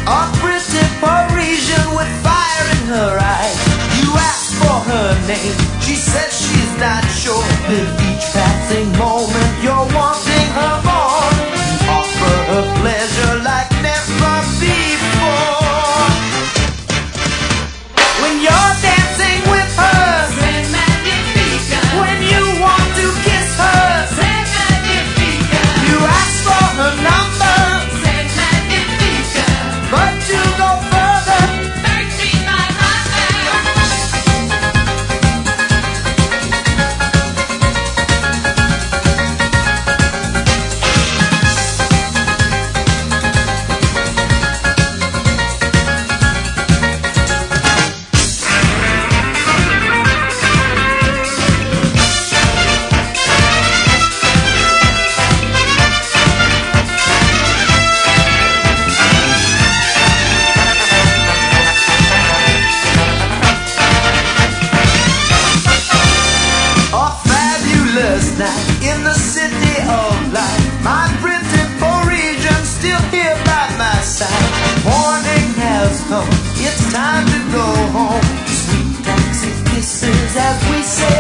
A pretty Parisian with fire in her eyes. You asked for her name, she said she's not sure. With each passing moment you're wanting her more. You offer her pleasure like never before. When you're dancing with her, Say magnifica. when you want to kiss her, Say magnifica. you ask for her number, Say magnifica. but to go further, Make me my husband. a fabulous night in the city of light. My pretty Parisian still here by my side. Morning has come, it's time to go home. Sweet taxi kisses as we say